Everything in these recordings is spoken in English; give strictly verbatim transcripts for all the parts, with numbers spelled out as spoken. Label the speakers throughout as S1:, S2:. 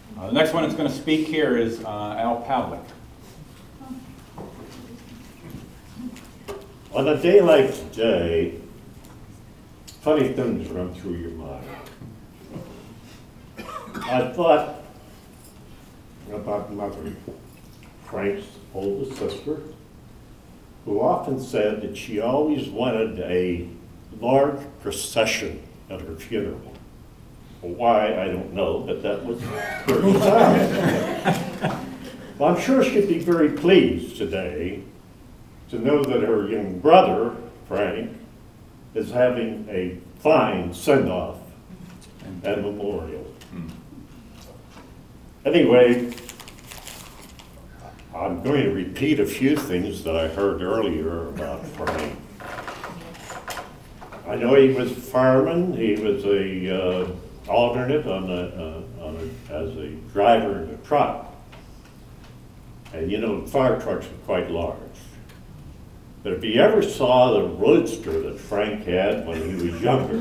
S1: Uh, the next one that's going to speak here is uh, Al Pavlik.
S2: On a day like today, funny things run through your mind. I thought about Mother, Frank's oldest sister, who often said that she always wanted a large procession at her funeral. Why, I don't know, but that was her desire. Well, I'm sure she'd be very pleased today to know that her young brother, Frank, is having a fine send-off and memorial. Anyway, I'm going to repeat a few things that I heard earlier about Frank. I know he was a fireman. He was a uh, alternate on a, uh, on a, as a driver in a truck. And you know, fire trucks are quite large. But if you ever saw the roadster that Frank had when he was younger,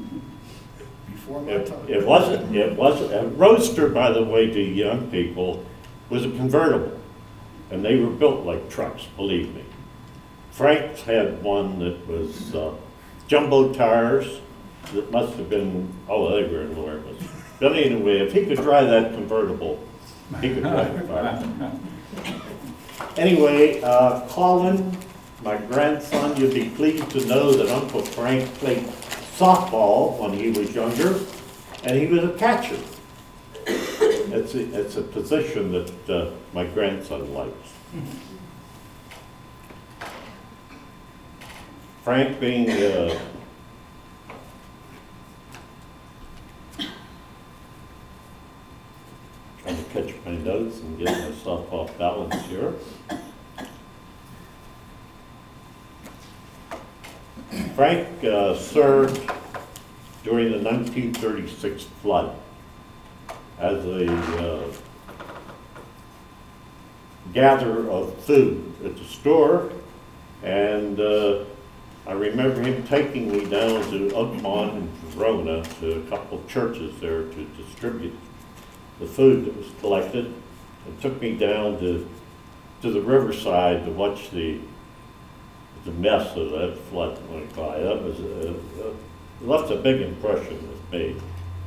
S2: it, it wasn't, it wasn't, a roadster, by the way, to young people, was a convertible. And they were built like trucks, believe me. Frank's had one that was uh, jumbo tires that must have been, oh, they were enormous. But anyway, if he could drive that convertible, he could drive a fire. Anyway, uh, Colin, my grandson, you'll be pleased to know that Uncle Frank played softball when he was younger, and he was a catcher. It's a, it's a position that uh, my grandson likes. Frank being uh, trying to catch my notes and get myself off balance here. Frank uh, served during the nineteen thirty-six flood as a uh, gatherer of food at the store, and uh, I remember him taking me down to Oakmont and Verona to a couple of churches there to distribute the food that was collected, and took me down to to the riverside to watch the the mess of that flood went by. That was a, a, left a big impression with me.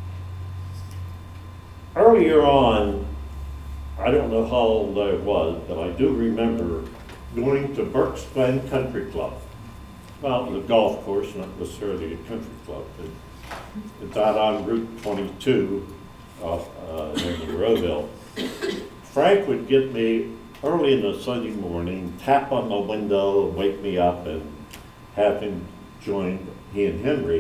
S2: Earlier on, I don't know how old I was, but I do remember going to Burke's Glen Country Club. Well, it was a golf course, not necessarily a country club. It, it's out on Route twenty-two off uh, near Monroeville. Frank would get me early in the Sunday morning, tap on the window, and wake me up, and have him join he and Henry.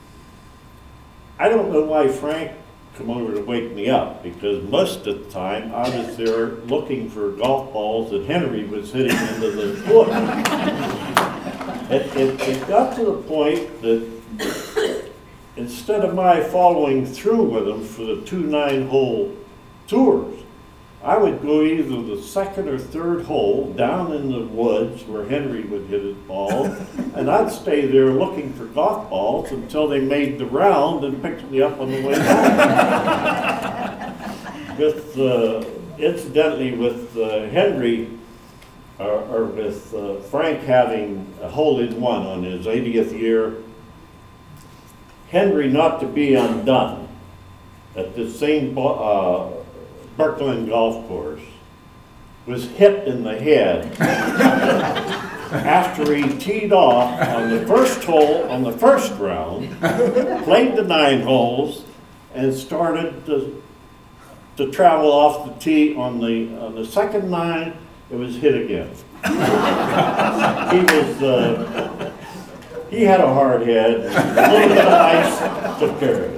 S2: I don't know why Frank come over to wake me up, because most of the time I was there looking for golf balls that Henry was hitting into the wood. It, it, it got to the point that instead of my following through with him for the two nine-hole tours, I would go either the second or third hole down in the woods where Henry would hit his ball, and I'd stay there looking for golf balls until they made the round and picked me up on the way home. With, uh, incidentally, with uh, Henry, or, or with uh, Frank having a hole-in-one on his eightieth year, Henry, not to be undone, at the same uh, Birkeland golf course, was hit in the head after he teed off on the first hole on the first round, played the nine holes, and started to, to travel off the tee on the on the second nine. It was hit again. He was uh, he had a hard head. A little bit of ice took care of it.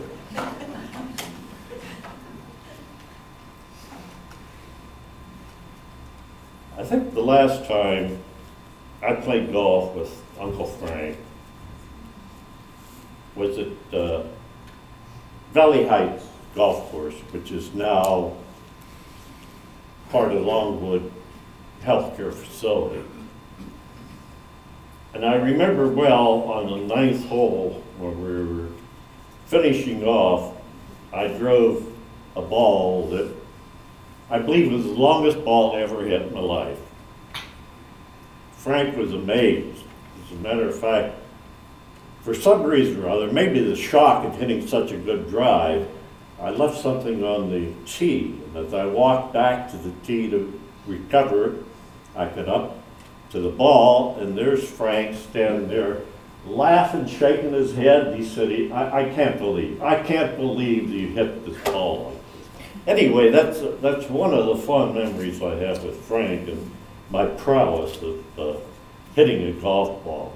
S2: I think the last time I played golf with Uncle Frank was at uh, Valley Heights Golf Course, which is now part of Longwood Healthcare Facility. And I remember well on the ninth hole when we were finishing off, I drove a ball that I believe it was the longest ball I ever hit in my life. Frank was amazed. As a matter of fact, for some reason or other, maybe the shock of hitting such a good drive, I left something on the tee. And as I walked back to the tee to recover it, I got up to the ball, and there's Frank standing there laughing, shaking his head. He said, he, I, I can't believe, I can't believe you hit this ball like this. Anyway, that's, that's one of the fond memories I have with Frank and my prowess of uh, hitting a golf ball.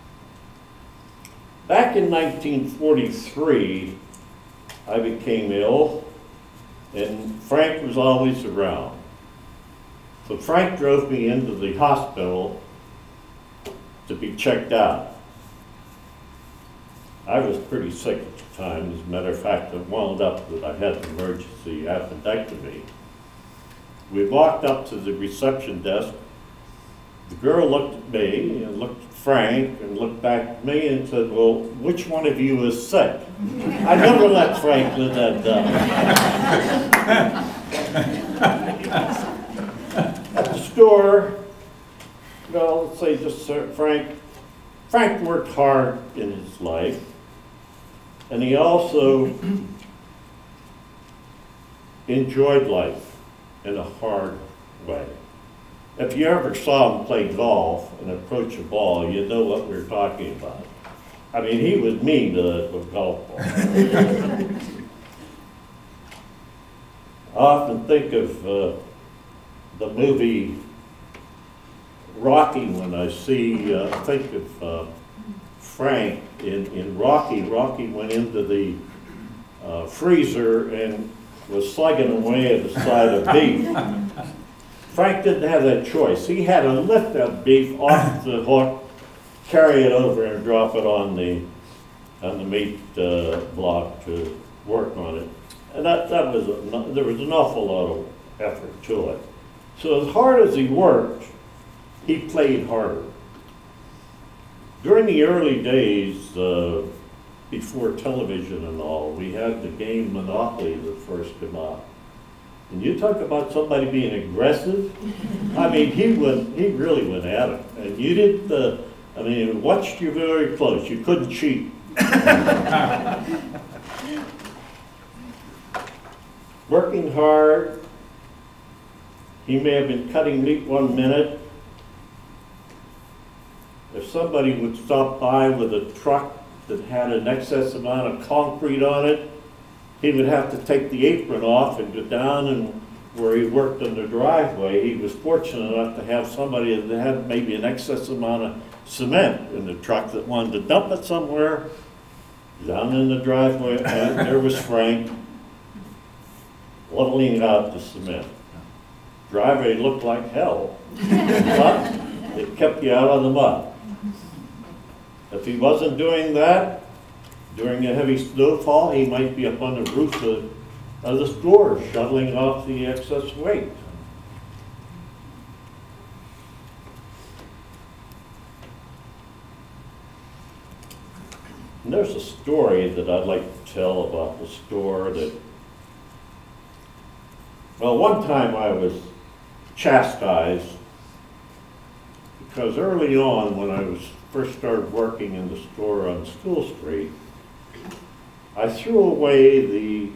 S2: Back in nineteen forty-three, I became ill, and Frank was always around. So Frank drove me into the hospital to be checked out. I was pretty sick at the time. As a matter of fact, it wound up that I had an emergency appendectomy. We walked up to the reception desk. The girl looked at me and looked at Frank and looked back at me and said, well, which one of you is sick? I never let Frank live that down. At the store, well, let's say just Frank, Frank worked hard in his life, and he also enjoyed life in a hard way. If you ever saw him play golf and approach a ball, you know what we're talking about. I mean, he was mean to the golf ball. I often think of uh, the movie Rocky when I see, uh, think of uh, Frank in, in Rocky. Rocky went into the uh, freezer and was slugging away at the side of beef. Frank didn't have that choice. He had to lift that beef off the hook, carry it over and drop it on the on the meat uh, block to work on it. And that, that was, a, there was an awful lot of effort to it. So as hard as he worked, he played harder. During the early days, uh, before television and all, we had the game Monopoly that first came out. And you talk about somebody being aggressive. I mean, he went, he really went at it. And you didn't, uh, I mean, it watched you very close. You couldn't cheat. Working hard. He may have been cutting meat one minute. If somebody would stop by with a truck that had an excess amount of concrete on it, he would have to take the apron off and go down, and where he worked in the driveway, he was fortunate enough to have somebody that had maybe an excess amount of cement in the truck that wanted to dump it somewhere. Down in the driveway, and there was Frank leveling out the cement. Driveway looked like hell, but it kept you out of the mud. If he wasn't doing that, during a heavy snowfall, he might be up on the roof of, of the store shoveling off the excess weight. And there's a story that I'd like to tell about the store that, well, one time I was chastised because early on when I was first started working in the store on School Street, I threw away the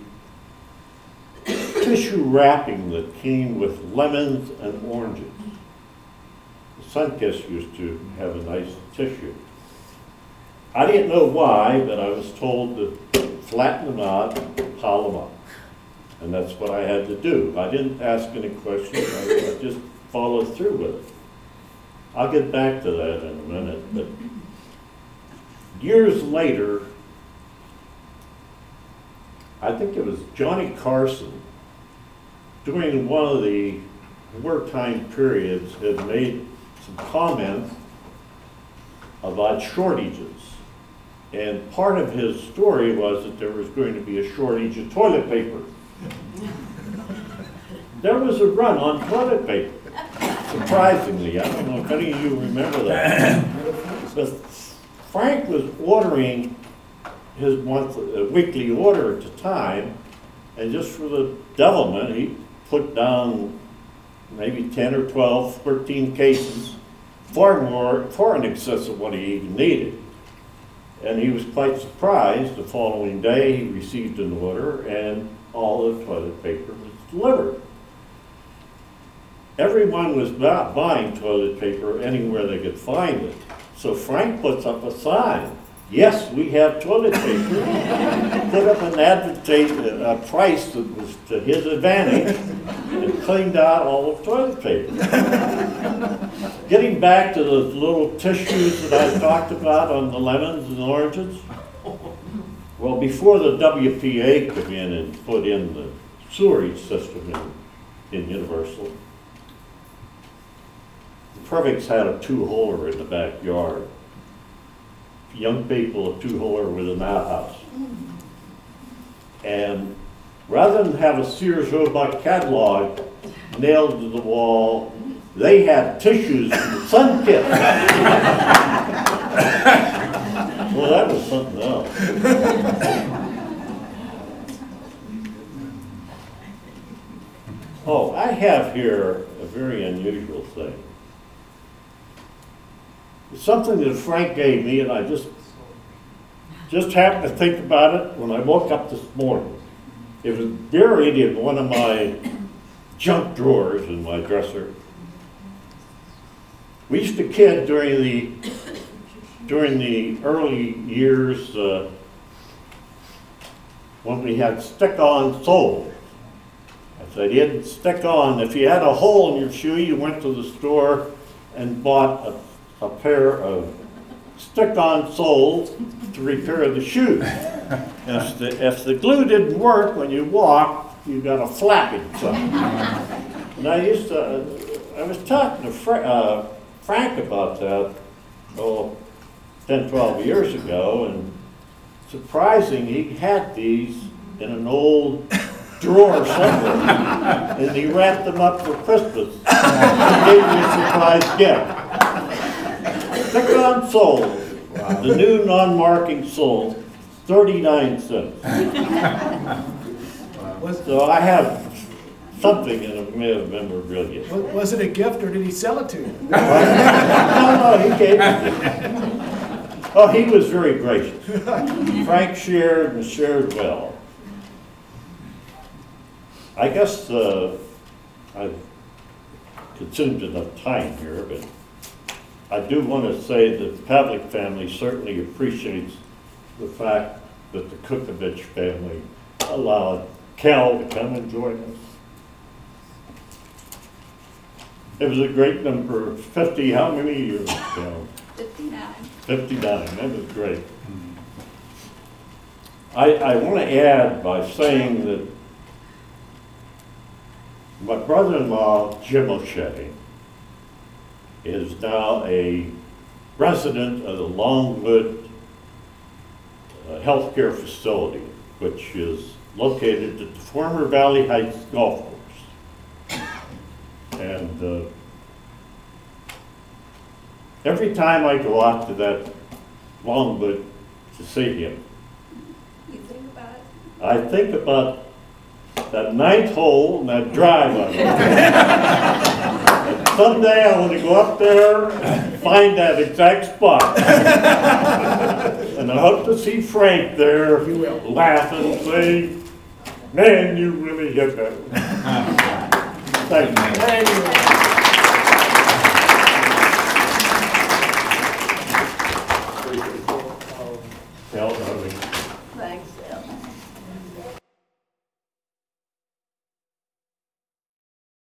S2: tissue wrapping that came with lemons and oranges. The Sunkist used to have a nice tissue. I didn't know why, but I was told to flatten them out, pile them up. And that's what I had to do. I didn't ask any questions, I, I just followed through with it. I'll get back to that in a minute, but years later, I think it was Johnny Carson, during one of the wartime periods, had made some comments about shortages. And part of his story was that there was going to be a shortage of toilet paper. There was a run on toilet paper, surprisingly. I don't know if any of you remember that. But Frank was ordering his monthly, uh, weekly order at the time, and just for the devilment, he put down maybe ten or twelve, thirteen cases, far more, far in excess of what he even needed. And he was quite surprised. The following day, he received an order and all the toilet paper was delivered. Everyone was not buying toilet paper anywhere they could find it. So Frank puts up a sign. Yes, we have toilet paper. Put up an advertise, a price that was to his advantage, and cleaned out all the toilet paper. Getting back to those little tissues that I talked about on the lemons and oranges. Well, before the W P A came in and put in the sewerage system in, in Universal, the Previx had a two-holer in the backyard. Young people, a two-holer with an outhouse. And rather than have a Sears Roebuck catalog nailed to the wall, they had tissues from the Sun Kit. Well, that was something else. Oh, I have here a very unusual thing. It's something that Frank gave me, and I just, just happened to think about it when I woke up this morning. It was buried in one of my junk drawers in my dresser. We used to kid during the, during the early years uh, when we had stick-on soles. I said, you had stick-on. If you had a hole in your shoe, you went to the store and bought a a pair of stick-on soles to repair the shoes. If the, if the glue didn't work when you walked, you got a flapping sound. And I used to, uh, I was talking to Fra uh, Frank about that, oh, ten, twelve years ago, and surprising, he had these in an old drawer somewhere, and he wrapped them up for Christmas and gave me a surprise gift. Stick-on soles, wow. The new non-marking soles, thirty-nine cents. Wow. So I have something in a bit of memorabilia.
S3: Was it a gift or did he sell it to you?
S2: No, no, he gave it. Oh, he was very gracious. Frank shared and shared well. I guess uh, I've consumed enough time here, but I do want to say that the Pavlik family certainly appreciates the fact that the Kukovich family allowed Cal to come and join us. It was a great number, fifty, how many years, Cal?
S4: fifty-nine.
S2: fifty-nine, that was great. I, I want to add by saying that my brother-in-law, Jim O'Shea, is now a resident of the Longwood uh, Healthcare Facility, which is located at the former Valley Heights Golf Course. And uh, every time I go out to that Longwood to see him,
S4: You think about it?
S2: I think about that ninth hole and that drive on it. And someday I want to go up there and find that exact spot. And I hope to see Frank there laughing and saying, man, you really hit that one. Thank you.
S3: Thank you.